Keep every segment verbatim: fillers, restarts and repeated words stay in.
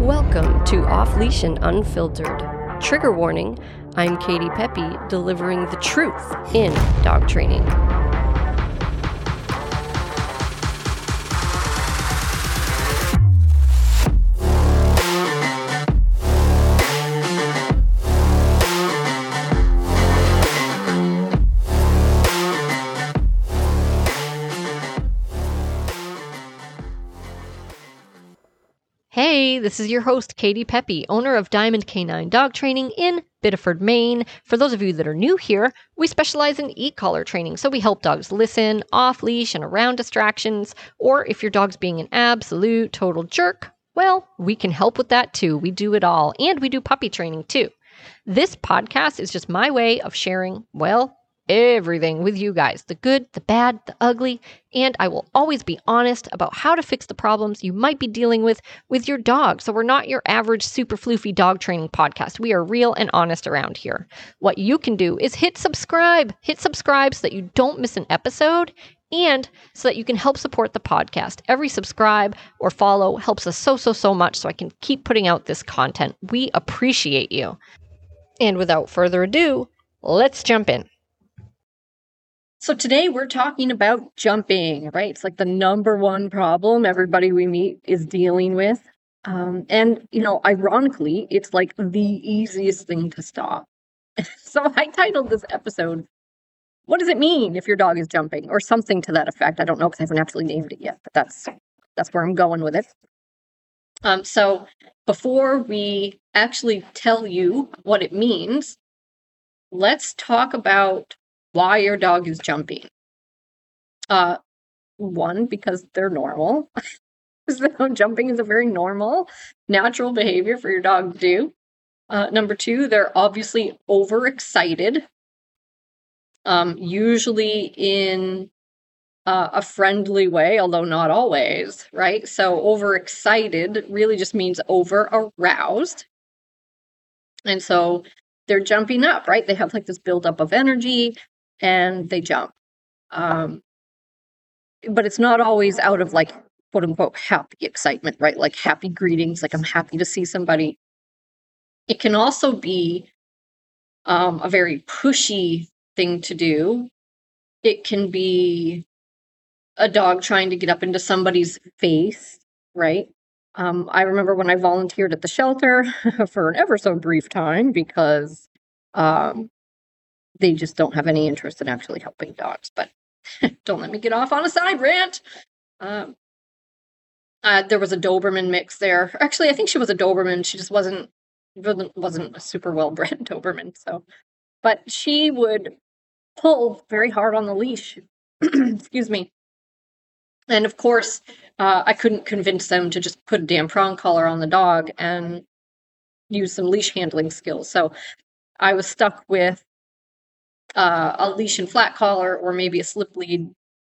Welcome to Off Leash and Unfiltered. Trigger warning, I'm Katie Pepe, delivering the truth in dog training. Hey, this is your host, Katie Pepe, owner of Diamond Canine Dog Training in Biddeford, Maine. For those of you that are new here, we specialize in e-collar training, so we help dogs listen, off-leash, and around distractions, or if your dog's being an absolute total jerk, well, we can help with that too. We do it all, and we do puppy training too. This podcast is just my way of sharing, well, everything with you guys, the good, the bad, the ugly, and I will always be honest about how to fix the problems you might be dealing with with your dog. So we're not your average super floofy dog training podcast. We are real and honest around here. What you can do is hit subscribe, hit subscribe so that you don't miss an episode and so that you can help support the podcast. Every subscribe or follow helps us so, so, so much so I can keep putting out this content. We appreciate you. And without further ado, let's jump in. So today we're talking about jumping, right? It's like the number one problem everybody we meet is dealing with. Um, and, you know, ironically, it's like the easiest thing to stop. So I titled this episode, "What does it mean if your dog is jumping?" Or something to that effect. I don't know because I haven't actually named it yet, but that's that's where I'm going with it. Um, so before we actually tell you what it means, let's talk about why your dog is jumping. Uh, one, because they're normal. So jumping is a very normal, natural behavior for your dog to do. Uh, number two, they're obviously overexcited, um, usually in uh, a friendly way, although not always, right? So overexcited really just means over-aroused. And so they're jumping up, right? They have like this buildup of energy, and they jump. Um, but it's not always out of like, quote unquote, happy excitement, right? Like happy greetings, like I'm happy to see somebody. It can also be um, a very pushy thing to do. It can be a dog trying to get up into somebody's face, right? Um, I remember when I volunteered at the shelter for an ever so brief time because um, they just don't have any interest in actually helping dogs. But don't let me get off on a side rant. Um, uh, there was a Doberman mix there. Actually, I think she was a Doberman. She just wasn't wasn't, wasn't a super well-bred Doberman. So, but she would pull very hard on the leash. Excuse me. And of course, uh, I couldn't convince them to just put a damn prong collar on the dog and use some leash handling skills. So I was stuck with Uh, a leash and flat collar, or maybe a slip lead.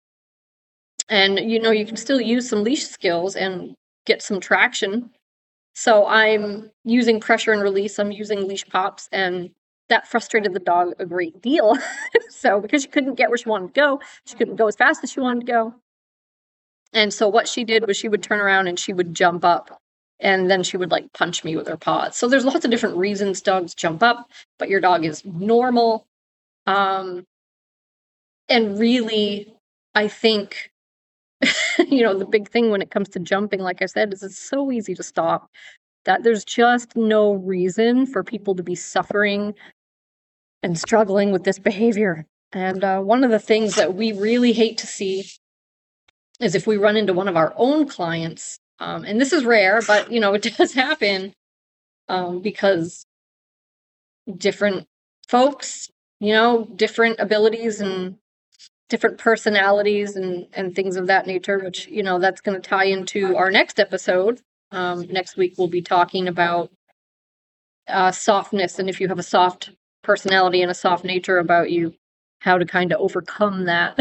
And, you know, you can still use some leash skills and get some traction. So I'm using pressure and release. I'm using leash pops, and that frustrated the dog a great deal. So because she couldn't get where she wanted to go, she couldn't go as fast as she wanted to go. And so what she did was she would turn around and she would jump up, and then she would like punch me with her paws. So there's lots of different reasons dogs jump up, but your dog is normal. Um, and really, I think, you know, the big thing when it comes to jumping, like I said, is it's so easy to stop that there's just no reason for people to be suffering and struggling with this behavior. And uh, one of the things that we really hate to see is if we run into one of our own clients, um, and this is rare, but, you know, it does happen um, because different folks, you know, different abilities and different personalities and, and things of that nature, which, you know, that's going to tie into our next episode. Um, next week, we'll be talking about uh, softness. And if you have a soft personality and a soft nature about you, how to kind of overcome that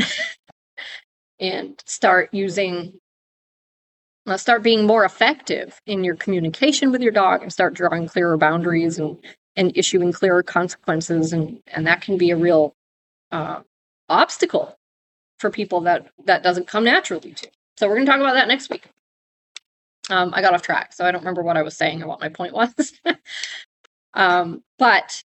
and start using, uh, start being more effective in your communication with your dog and start drawing clearer boundaries and and issuing clearer consequences, and, and that can be a real uh, obstacle for people that that doesn't come naturally to. So we're going to talk about that next week. Um, I got off track, so I don't remember what I was saying or what my point was. um, but,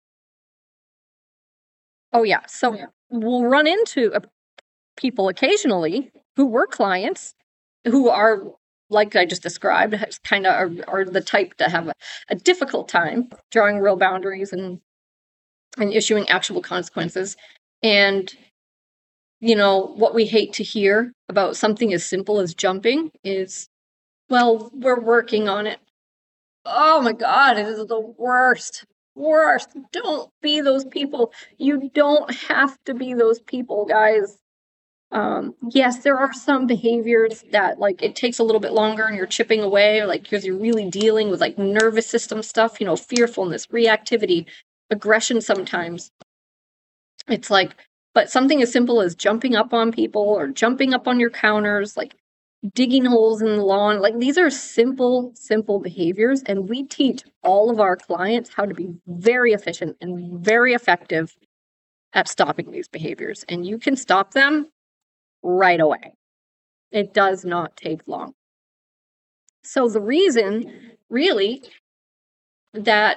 oh yeah, so we'll run into uh, people occasionally who were clients who are, like I just described, kind of are, are the type to have a, a difficult time drawing real boundaries and and issuing actual consequences. And, you know, what we hate to hear about something as simple as jumping is, well, we're working on it. Oh my God, it is the worst. Worst. Don't be those people. You don't have to be those people, guys. Um, yes, there are some behaviors that like it takes a little bit longer and you're chipping away, like because you're really dealing with like nervous system stuff, you know, fearfulness, reactivity, aggression sometimes. It's like, but something as simple as jumping up on people or jumping up on your counters, like digging holes in the lawn, like these are simple, simple behaviors. And we teach all of our clients how to be very efficient and very effective at stopping these behaviors. And you can stop them right away. It does not take long. So the reason really that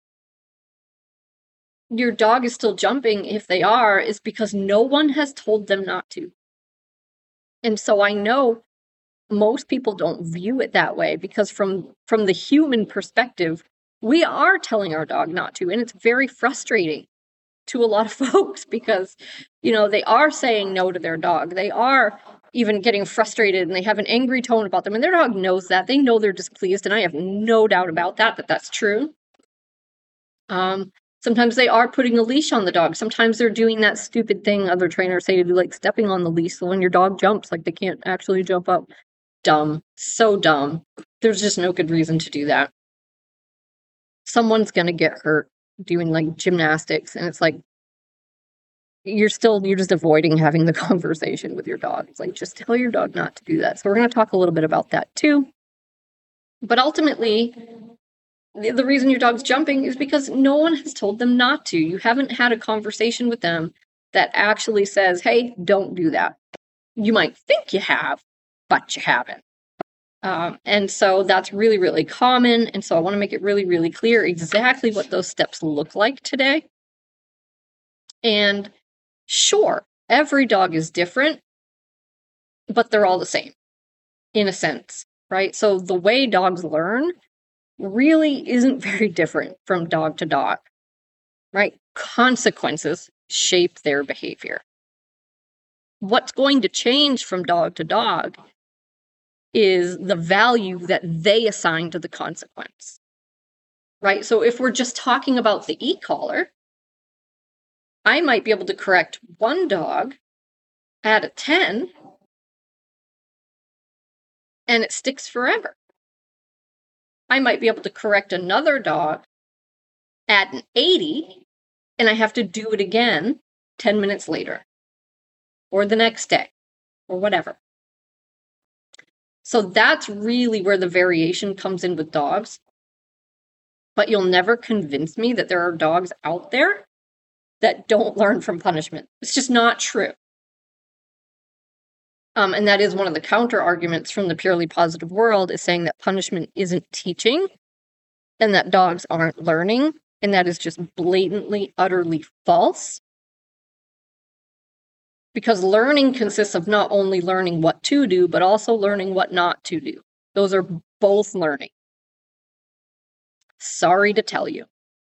your dog is still jumping, if they are, is because no one has told them not to. And so I know most people don't view it that way because from from the human perspective, we are telling our dog not to, and it's very frustrating to a lot of folks because, you know, they are saying no to their dog. They are even getting frustrated and they have an angry tone about them, and their dog knows that. They know they're displeased, and I have no doubt about that, that that's true. Um, sometimes they are putting a leash on the dog. Sometimes they're doing that stupid thing other trainers say to do, like stepping on the leash. So when your dog jumps, like they can't actually jump up. Dumb. So dumb. There's just no good reason to do that. Someone's going to get hurt doing like gymnastics, and it's like, you're still, you're just avoiding having the conversation with your dog. It's like, just tell your dog not to do that. So we're going to talk a little bit about that too. But ultimately, the, the reason your dog's jumping is because no one has told them not to. You haven't had a conversation with them that actually says, hey, don't do that. You might think you have, but you haven't. Um, and so that's really, really common. And so I want to make it really, really clear exactly what those steps look like today. And sure, every dog is different, but they're all the same in a sense, right? So the way dogs learn really isn't very different from dog to dog, right? Consequences shape their behavior. What's going to change from dog to dog is the value that they assign to the consequence, right? So if we're just talking about the e-collar, I might be able to correct one dog at a ten, and it sticks forever. I might be able to correct another dog at an eighty, and I have to do it again ten minutes later, or the next day, or whatever. So that's really where the variation comes in with dogs. But you'll never convince me that there are dogs out there that don't learn from punishment. It's just not true. Um, and that is one of the counter arguments from the purely positive world, is saying that punishment isn't teaching and that dogs aren't learning. And that is just blatantly, utterly false. Because learning consists of not only learning what to do, but also learning what not to do. Those are both learning. Sorry to tell you.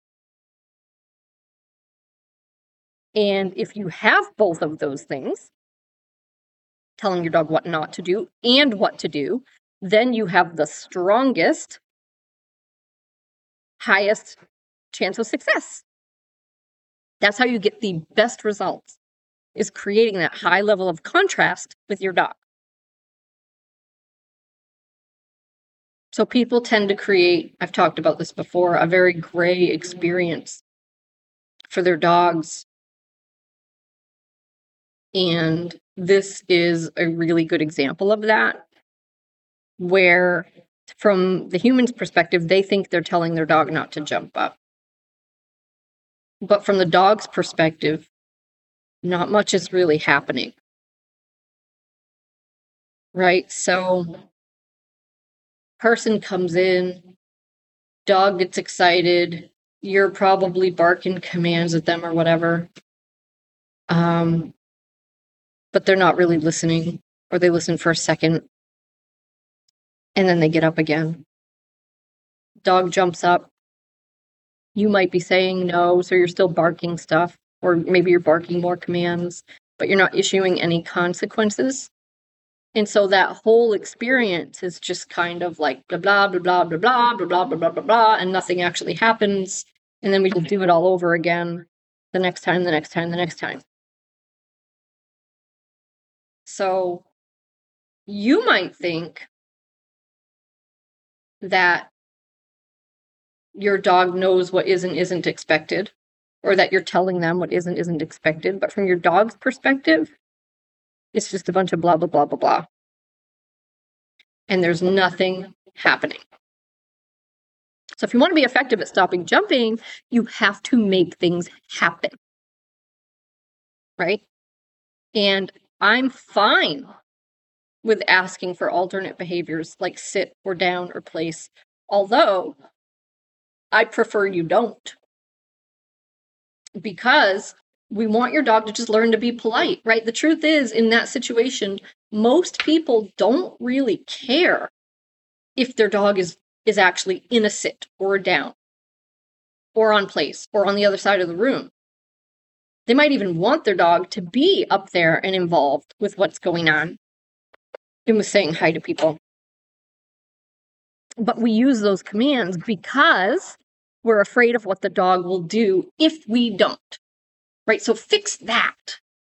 And if you have both of those things, telling your dog what not to do and what to do, then you have the strongest, highest chance of success. That's how you get the best results, is creating that high level of contrast with your dog. So people tend to create, I've talked about this before, a very gray experience for their dogs. And this is a really good example of that, where from the human's perspective, they think they're telling their dog not to jump up. But from the dog's perspective, not much is really happening. Right? So person comes in, dog gets excited, you're probably barking commands at them or whatever. Um, but they're not really listening, or they listen for a second, and then they get up again. Dog jumps up. You might be saying no, so you're still barking stuff, or maybe you're barking more commands, but you're not issuing any consequences. And so that whole experience is just kind of like blah, blah, blah, blah, blah, blah, blah, blah, blah, blah, blah, blah, and nothing actually happens. And then we just do it all over again the next time, the next time, the next time. So you might think that your dog knows what is and isn't expected, or that you're telling them what is and isn't expected. But from your dog's perspective, it's just a bunch of blah, blah, blah, blah, blah. And there's nothing happening. So if you want to be effective at stopping jumping, you have to make things happen. Right? And I'm fine with asking for alternate behaviors like sit or down or place, although I prefer you don't. Because we want your dog to just learn to be polite, right? The truth is, in that situation, most people don't really care if their dog is, is actually in a sit or a down or on place or on the other side of the room. They might even want their dog to be up there and involved with what's going on and with saying hi to people. But we use those commands because we're afraid of what the dog will do if we don't. Right? So fix that.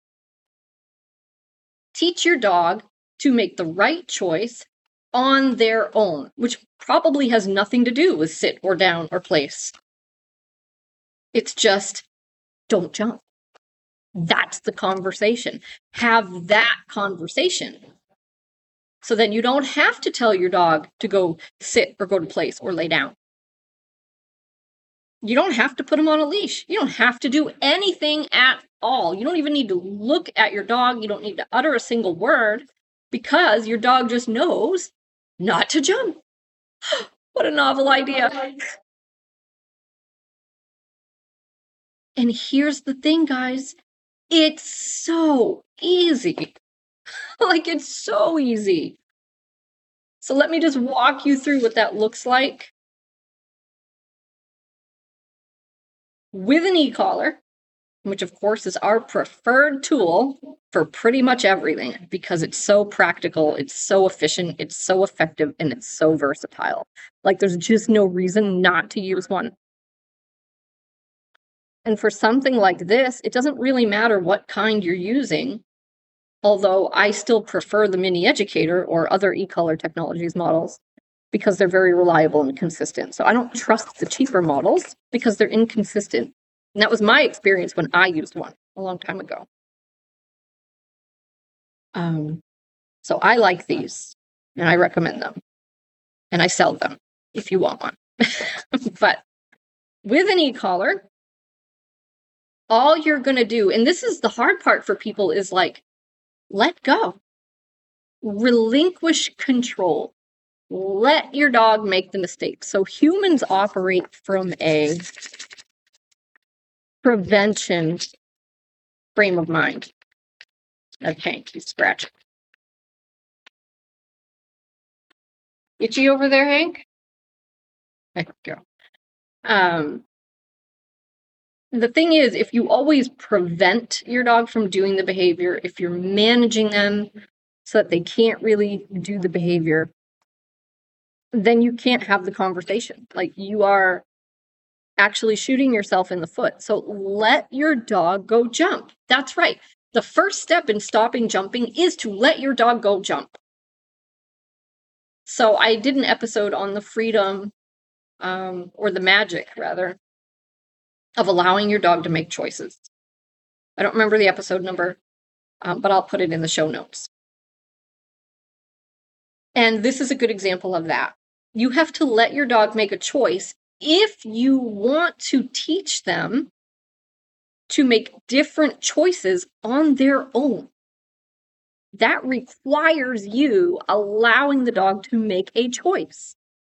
Teach your dog to make the right choice on their own, which probably has nothing to do with sit or down or place. It's just, don't jump. That's the conversation. Have that conversation. So then you don't have to tell your dog to go sit or go to place or lay down. You don't have to put him on a leash. You don't have to do anything at all. You don't even need to look at your dog. You don't need to utter a single word because your dog just knows not to jump. What a novel idea. And here's the thing, guys. It's so easy. Like, it's so easy. So let me just walk you through what that looks like. With an e-collar, which of course is our preferred tool for pretty much everything because it's so practical, it's so efficient, it's so effective, and it's so versatile. Like, there's just no reason not to use one. And for something like this, it doesn't really matter what kind you're using, although I still prefer the Mini Educator or other e-collar technologies models because they're very reliable and consistent. So I don't trust the cheaper models because they're inconsistent. And that was my experience when I used one a long time ago. Um, so I like these, and I recommend them. And I sell them if you want one. But with an e-collar, all you're going to do, and this is the hard part for people, is like, let go. Relinquish control. Let your dog make the mistake. So humans operate from a prevention frame of mind. Okay, he's scratching. Itchy over there, Hank? There you go. Um, the thing is, if you always prevent your dog from doing the behavior, if you're managing them so that they can't really do the behavior, then you can't have the conversation. Like, you are actually shooting yourself in the foot. So let your dog go jump. That's right. The first step in stopping jumping is to let your dog go jump. So I did an episode on the freedom, um, or the magic, rather, of allowing your dog to make choices. I don't remember the episode number, um, but I'll put it in the show notes. And this is a good example of that. You have to let your dog make a choice if you want to teach them to make different choices on their own. That requires you allowing the dog to make a choice.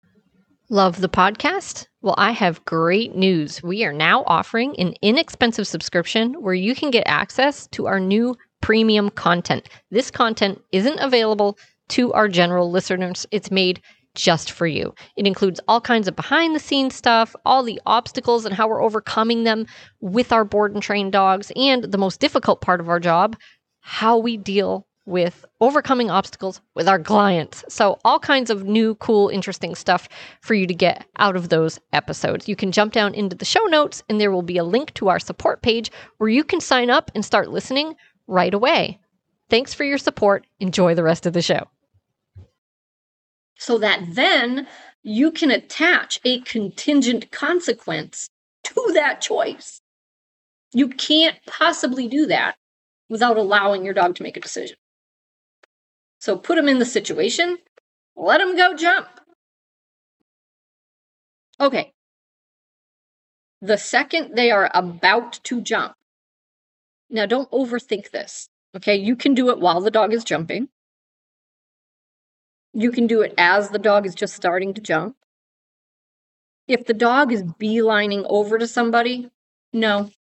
Love the podcast? Well, I have great news. We are now offering an inexpensive subscription where you can get access to our new premium content. This content isn't available to our general listeners. It's made just for you. It includes all kinds of behind the scenes stuff, all the obstacles and how we're overcoming them with our board and trained dogs, and the most difficult part of our job, how we deal with overcoming obstacles with our clients. So all kinds of new, cool, interesting stuff for you to get out of those episodes. You can jump down into the show notes and there will be a link to our support page where you can sign up and start listening right away. Thanks for your support. Enjoy the rest of the show. So that then you can attach a contingent consequence to that choice. You can't possibly do that without allowing your dog to make a decision. So put them in the situation, let them go jump. Okay. The second they are about to jump. Now don't overthink this. Okay, you can do it while the dog is jumping. You can do it as the dog is just starting to jump. If the dog is beelining over to somebody, no.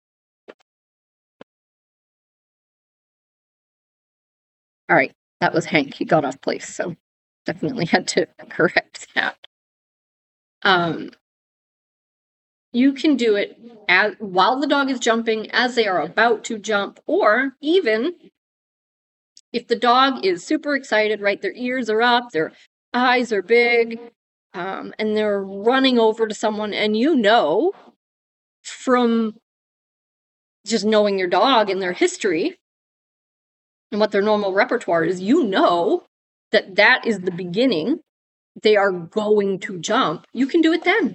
All right. That was Hank. He got off place, so definitely had to correct that. Um, you can do it as, while the dog is jumping, as they are about to jump, or even if the dog is super excited, right? Their ears are up, their eyes are big, um, and they're running over to someone, and you know from just knowing your dog and their history and what their normal repertoire is, you know that that is the beginning. They are going to jump. You can do it then.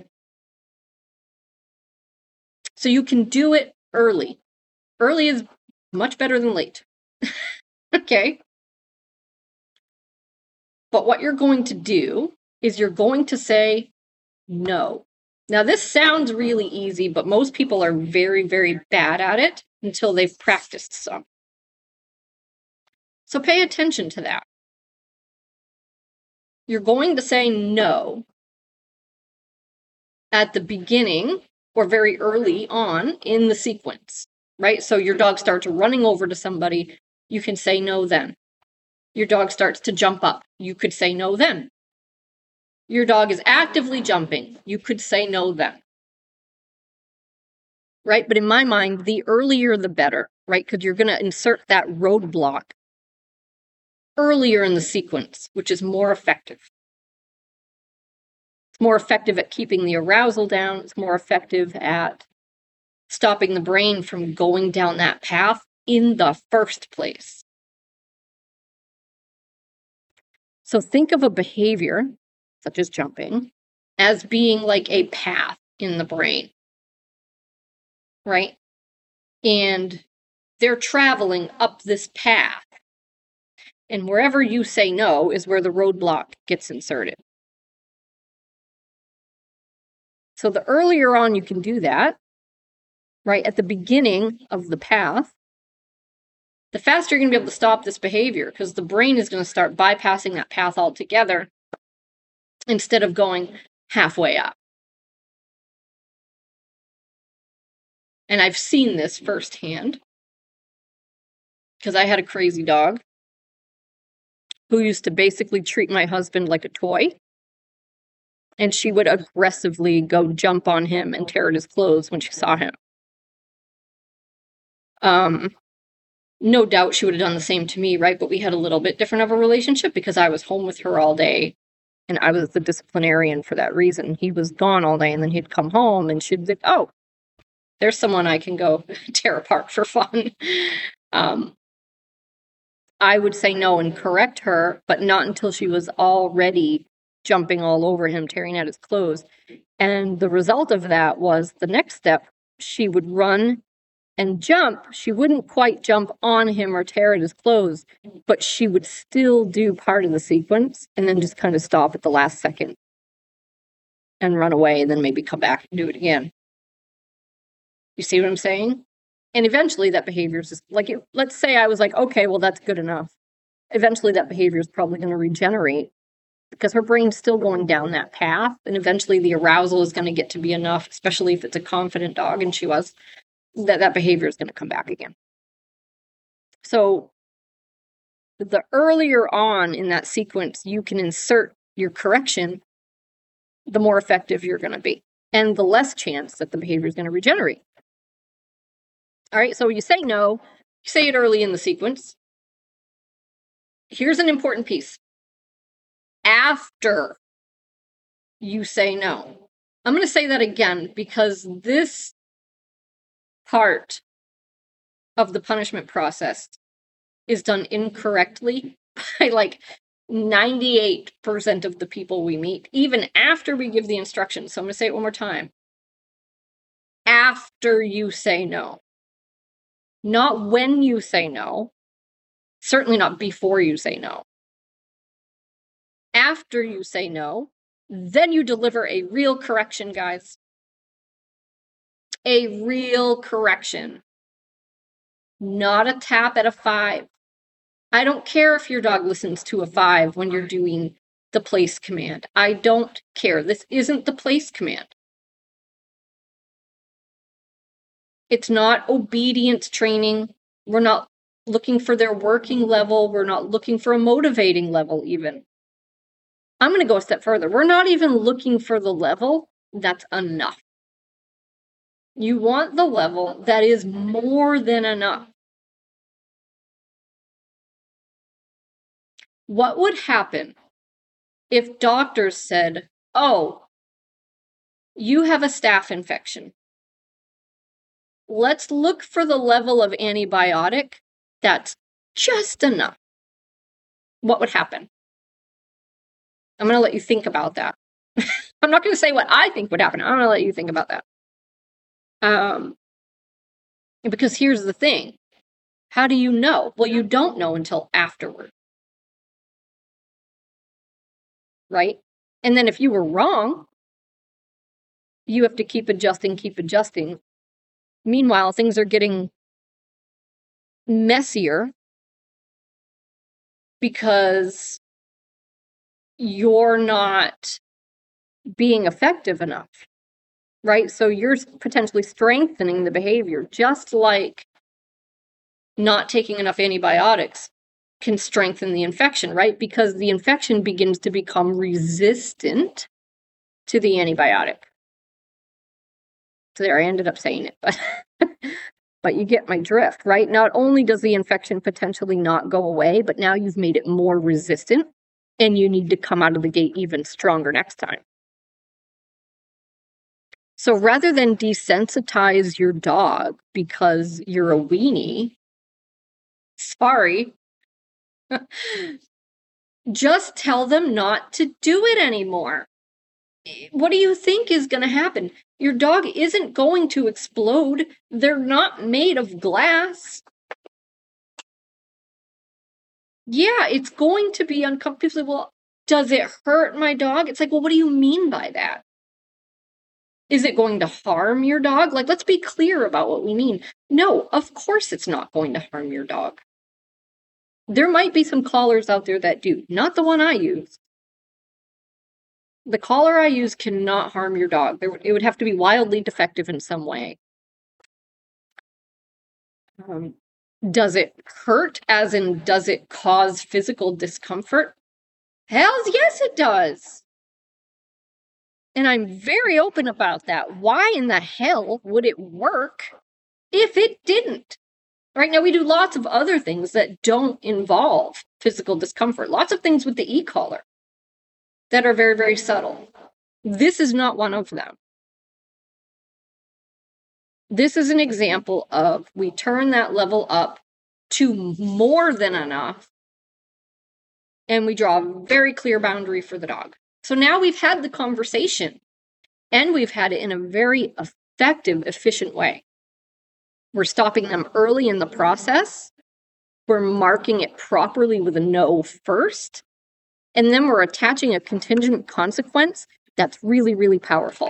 So you can do it early. Early is much better than late. Okay. But what you're going to do is you're going to say no. Now, this sounds really easy, but most people are very, very bad at it until they've practiced some. So pay attention to that. You're going to say no at the beginning or very early on in the sequence, right? So your dog starts running over to somebody, you can say no then. Your dog starts to jump up, you could say no then. Your dog is actively jumping, you could say no then. Right? But in my mind, the earlier the better, right? Because you're going to insert that roadblock earlier in the sequence, which is more effective. It's more effective at keeping the arousal down. It's more effective at stopping the brain from going down that path in the first place. So think of a behavior, such as jumping, as being like a path in the brain, right? And they're traveling up this path. And wherever you say no is where the roadblock gets inserted. So the earlier on you can do that, right, at the beginning of the path, the faster you're going to be able to stop this behavior, because the brain is going to start bypassing that path altogether instead of going halfway up. And I've seen this firsthand because I had a crazy dog who used to basically treat my husband like a toy. And she would aggressively go jump on him and tear at his clothes when she saw him. Um, no doubt she would have done the same to me, right? But we had a little bit different of a relationship because I was home with her all day. And I was the disciplinarian for that reason. He was gone all day and then he'd come home and she'd think, oh, there's someone I can go tear apart for fun. Um, I would say no and correct her, but not until she was already jumping all over him, tearing at his clothes. And the result of that was the next step, she would run and jump. She wouldn't quite jump on him or tear at his clothes, but she would still do part of the sequence and then just kind of stop at the last second and run away and then maybe come back and do it again. You see what I'm saying? And eventually that behavior is just like, it, let's say I was like, okay, well, that's good enough. Eventually that behavior is probably going to regenerate because her brain's still going down that path. And eventually the arousal is going to get to be enough, especially if it's a confident dog, and she was, that that behavior is going to come back again. So the earlier on in that sequence you can insert your correction, the more effective you're going to be, and the less chance that the behavior is going to regenerate. All right, so you say no, you say it early in the sequence. Here's an important piece. After you say no. I'm going to say that again because this part of the punishment process is done incorrectly by like ninety-eight percent of the people we meet, even after we give the instructions. So I'm going to say it one more time. After you say no. Not when you say no. Certainly not before you say no. After you say no, then you deliver a real correction, guys. A real correction. Not a tap at a five. I don't care if your dog listens to a five when you're doing the place command. I don't care. This isn't the place command. It's not obedience training. We're not looking for their working level. We're not looking for a motivating level even. I'm going to go a step further. We're not even looking for the level that's enough. You want the level that is more than enough. What would happen if doctors said, oh, you have a staph infection. Let's look for the level of antibiotic that's just enough. What would happen? I'm going to let you think about that. I'm not going to say what I think would happen. I'm going to let you think about that. Um, because here's the thing. How do you know? Well, you don't know until afterward. Right? And then if you were wrong, you have to keep adjusting, keep adjusting. Meanwhile, things are getting messier because you're not being effective enough, right? So you're potentially strengthening the behavior, just like not taking enough antibiotics can strengthen the infection, right? Because the infection begins to become resistant to the antibiotic. So there, I ended up saying it, but but you get my drift, right? Not only does the infection potentially not go away, but now you've made it more resistant, and you need to come out of the gate even stronger next time. So rather than desensitize your dog because you're a weenie, sorry, just tell them not to do it anymore. What do you think is going to happen? Your dog isn't going to explode. They're not made of glass. Yeah, it's going to be uncomfortable. Well, does it hurt my dog? It's like, well, what do you mean by that? Is it going to harm your dog? Like, let's be clear about what we mean. No, of course it's not going to harm your dog. There might be some collars out there that do, not the one I use. The collar I use cannot harm your dog. There, it would have to be wildly defective in some way. Um, does it hurt, as in, does it cause physical discomfort? Hells yes, it does. And I'm very open about that. Why in the hell would it work if it didn't? Right now, we do lots of other things that don't involve physical discomfort. Lots of things with the e-collar that are very, very subtle. This is not one of them. This is an example of we turn that level up to more than enough, and we draw a very clear boundary for the dog. So now we've had the conversation, and we've had it in a very effective, efficient way. We're stopping them early in the process. We're marking it properly with a no first, and then we're attaching a contingent consequence that's really, really powerful.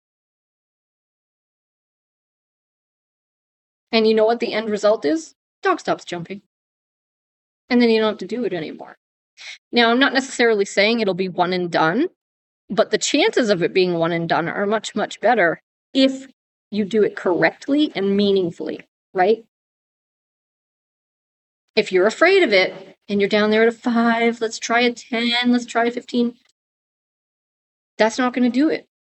And you know what the end result is? Dog stops jumping. And then you don't have to do it anymore. Now, I'm not necessarily saying it'll be one and done, but the chances of it being one and done are much, much better if you do it correctly and meaningfully, right? If you're afraid of it and you're down there at a five, let's try a ten, let's try a fifteen, that's not going to do it.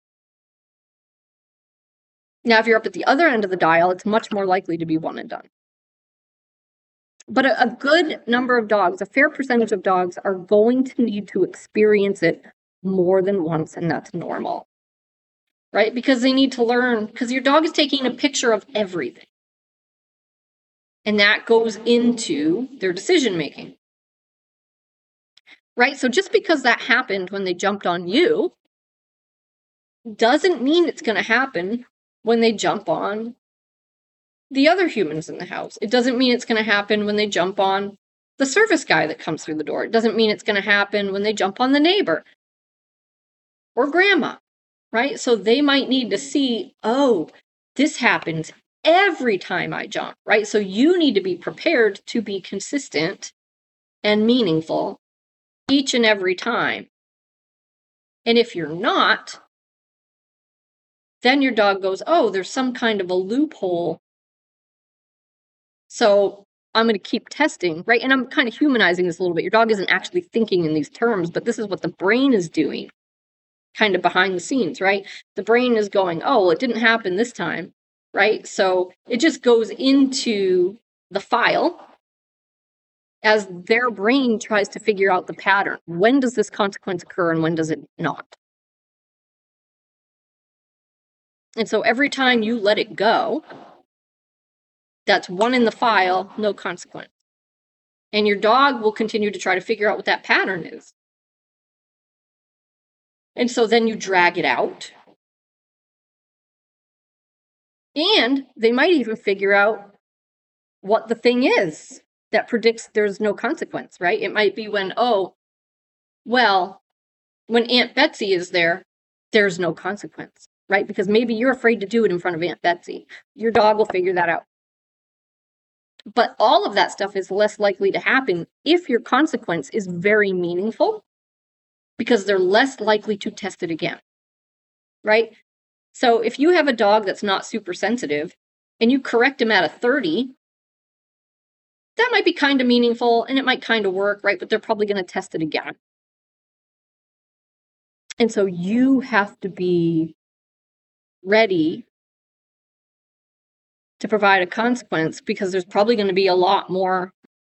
Now, if you're up at the other end of the dial, it's much more likely to be one and done. But a, a good number of dogs, a fair percentage of dogs, are going to need to experience it more than once, and that's normal, right? Because they need to learn, because your dog is taking a picture of everything. And that goes into their decision making, right? So just because that happened when they jumped on you doesn't mean it's going to happen when they jump on the other humans in the house. It doesn't mean it's going to happen when they jump on the service guy that comes through the door. It doesn't mean it's going to happen when they jump on the neighbor or grandma, right? So they might need to see, oh, this happens every time I jump, right? So you need to be prepared to be consistent and meaningful each and every time. And if you're not, then your dog goes, oh, there's some kind of a loophole. So I'm going to keep testing, right? And I'm kind of humanizing this a little bit. Your dog isn't actually thinking in these terms, but this is what the brain is doing kind of behind the scenes, right? The brain is going, oh, well, it didn't happen this time, right? So it just goes into the file as their brain tries to figure out the pattern. When does this consequence occur and when does it not? And so every time you let it go, that's one in the file, no consequence. And your dog will continue to try to figure out what that pattern is. And so then you drag it out. And they might even figure out what the thing is that predicts there's no consequence, right? It might be when, oh, well, when Aunt Betsy is there, there's no consequence, right? Because maybe you're afraid to do it in front of Aunt Betsy. Your dog will figure that out. But all of that stuff is less likely to happen if your consequence is very meaningful, because they're less likely to test it again, right? So if you have a dog that's not super sensitive and you correct him at a thirty, that might be kind of meaningful and it might kind of work, right? But they're probably going to test it again. And so you have to be ready to provide a consequence, because there's probably going to be a lot more,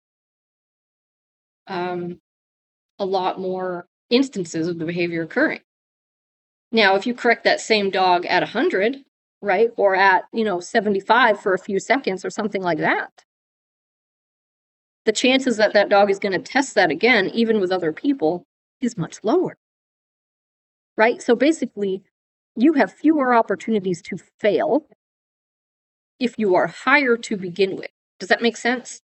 um, a lot more instances of the behavior occurring. Now, if you correct that same dog at one hundred, right, or at, you know, seventy-five for a few seconds or something like that, the chances that that dog is going to test that again, even with other people, is much lower, right? So basically, you have fewer opportunities to fail if you are higher to begin with. Does that make sense?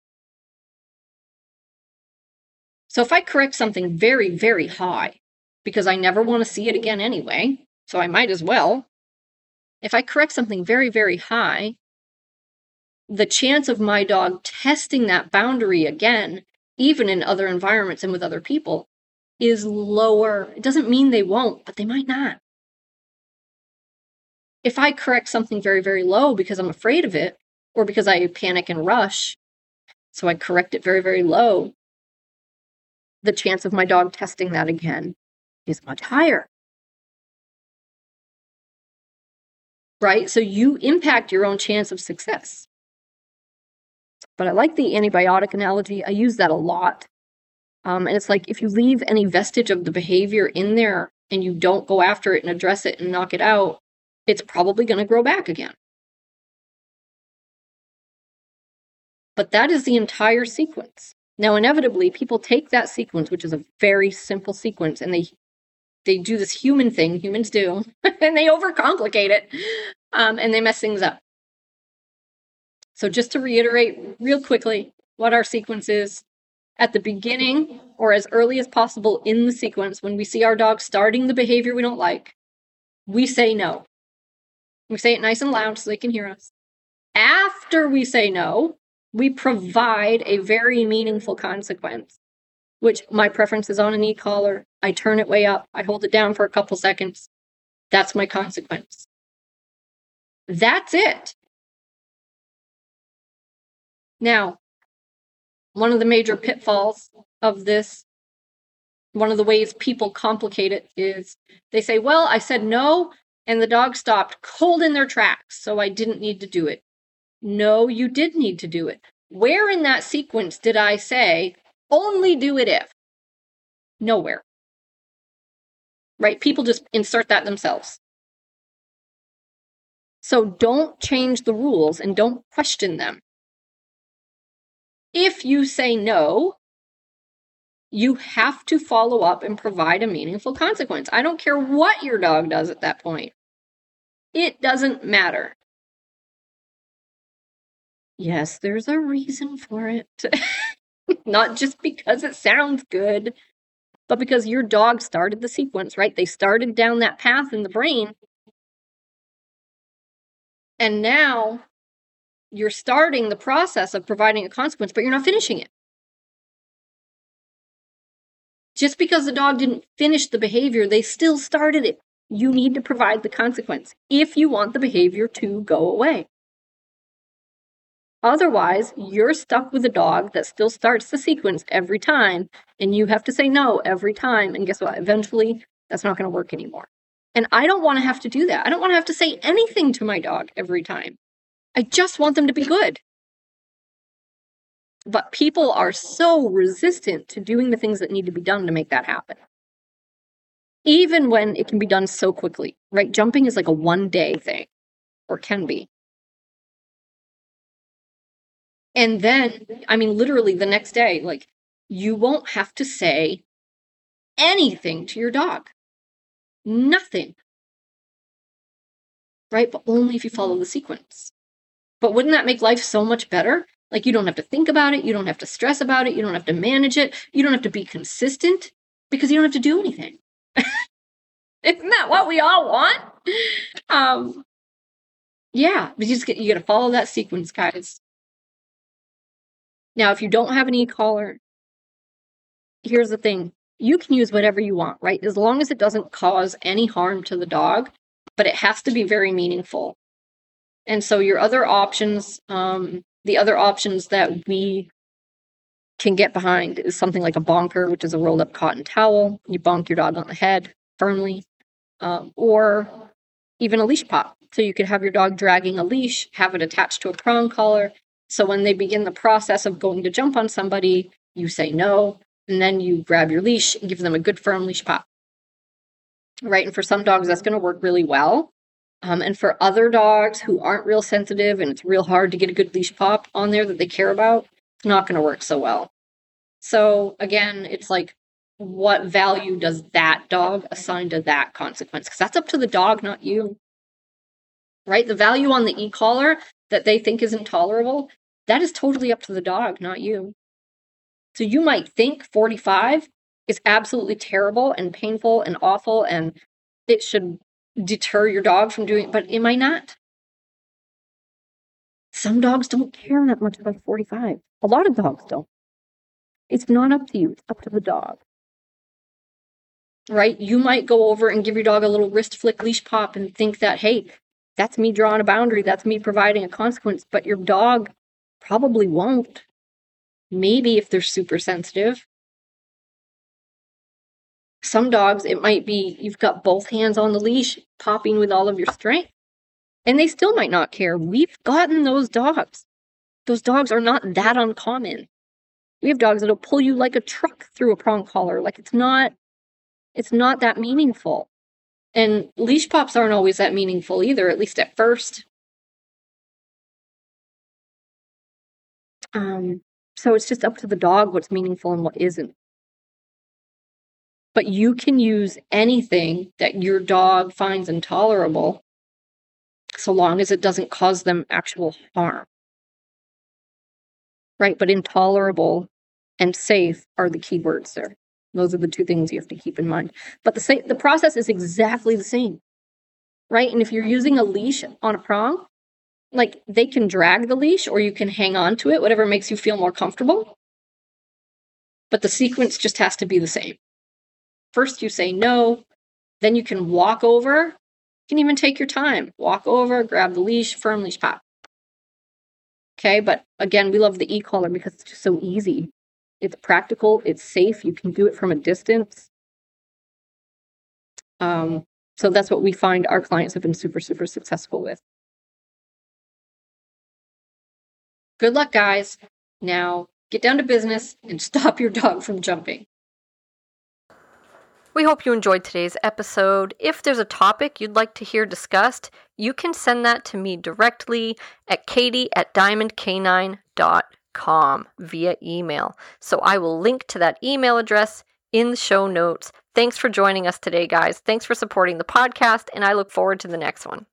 So if I correct something very, very high, because I never want to see it again anyway, so I might as well. If I correct something very, very high, the chance of my dog testing that boundary again, even in other environments and with other people, is lower. It doesn't mean they won't, but they might not. If I correct something very, very low because I'm afraid of it, or because I panic and rush, so I correct it very, very low, the chance of my dog testing that again is much higher. Right? So you impact your own chance of success. But I like the antibiotic analogy. I use that a lot. Um, and it's like, if you leave any vestige of the behavior in there and you don't go after it and address it and knock it out, it's probably going to grow back again. But that is the entire sequence. Now, inevitably, people take that sequence, which is a very simple sequence, and they they do this human thing humans do, and they overcomplicate it, um, and they mess things up. So just to reiterate real quickly what our sequence is, at the beginning, or as early as possible in the sequence, when we see our dog starting the behavior we don't like, we say no. We say it nice and loud so they can hear us. After we say no, we provide a very meaningful consequence. which my preference is on an e-collar. I turn it way up. I hold it down for a couple seconds. That's my consequence. That's it. Now, one of the major pitfalls of this, one of the ways people complicate it is they say, well, I said no, and the dog stopped cold in their tracks, so I didn't need to do it. No, you did need to do it. Where in that sequence did I say, only do it if? Nowhere. Right? People just insert that themselves. So don't change the rules and don't question them. If you say no, you have to follow up and provide a meaningful consequence. I don't care what your dog does at that point. It doesn't matter. Yes, there's a reason for it. Not just because it sounds good, but because your dog started the sequence, right? They started down that path in the brain. And now you're starting the process of providing a consequence, but you're not finishing it. Just because the dog didn't finish the behavior, they still started it. You need to provide the consequence if you want the behavior to go away. Otherwise, you're stuck with a dog that still starts the sequence every time, and you have to say no every time. And guess what? Eventually, that's not going to work anymore. And I don't want to have to do that. I don't want to have to say anything to my dog every time. I just want them to be good. But people are so resistant to doing the things that need to be done to make that happen. Even when it can be done so quickly, right? Jumping is like a one-day thing, or can be. And then, I mean, literally the next day, like, you won't have to say anything to your dog. Nothing. Right? But only if you follow the sequence. But wouldn't that make life so much better? Like, you don't have to think about it. You don't have to stress about it. You don't have to manage it. You don't have to be consistent because you don't have to do anything. Isn't that what we all want? Um, yeah, but you just get, you got to follow that sequence, guys. Now, if you don't have an e-collar, here's the thing. You can use whatever you want, right? As long as it doesn't cause any harm to the dog, but it has to be very meaningful. And so your other options, um, the other options that we can get behind is something like a bonker, which is a rolled up cotton towel. You bonk your dog on the head firmly, um, or even a leash pop. So you could have your dog dragging a leash, have it attached to a prong collar. So when they begin the process of going to jump on somebody, you say no, and then you grab your leash and give them a good firm leash pop. Right? And for some dogs, that's going to work really well. Um, and for other dogs who aren't real sensitive and it's real hard to get a good leash pop on there that they care about, it's not going to work so well. So again, it's like, what value does that dog assign to that consequence? Because that's up to the dog, not you. Right? The value on the e-collar that they think is intolerable, that is totally up to the dog, not you. So you might think forty-five is absolutely terrible and painful and awful and it should deter your dog from doing it, but it might not. Some dogs don't care that much about forty-five. A lot of dogs don't. It's not up to you. It's up to the dog. Right? You might go over and give your dog a little wrist flick leash pop and think that, hey, that's me drawing a boundary. That's me providing a consequence. But your dog probably won't. Maybe if they're super sensitive. Some dogs, it might be you've got both hands on the leash, popping with all of your strength. And they still might not care. We've gotten those dogs. Those dogs are not that uncommon. We have dogs that'll pull you like a truck through a prong collar. Like it's not, it's not that meaningful. And leash pops aren't always that meaningful either, at least at first. Um, so it's just up to the dog what's meaningful and what isn't. But you can use anything that your dog finds intolerable so long as it doesn't cause them actual harm. Right? But intolerable and safe are the key words there. Those are the two things you have to keep in mind. But the same, the process is exactly the same. Right? And if you're using a leash on a prong, like they can drag the leash or you can hang on to it, whatever makes you feel more comfortable. but the sequence just has to be the same. First, you say no, then you can walk over. You can even take your time. Walk over, grab the leash, firm leash pop. Okay, but again, we love the e-collar because it's just so easy. It's practical, it's safe, you can do it from a distance. Um, so that's what we find our clients have been super, super successful with. Good luck, guys. Now, get down to business and stop your dog from jumping. We hope you enjoyed today's episode. If there's a topic you'd like to hear discussed, you can send that to me directly at katie at diamond k nine dot com via email. So I will link to that email address in the show notes. Thanks for joining us today, guys. Thanks for supporting the podcast, and I look forward to the next one.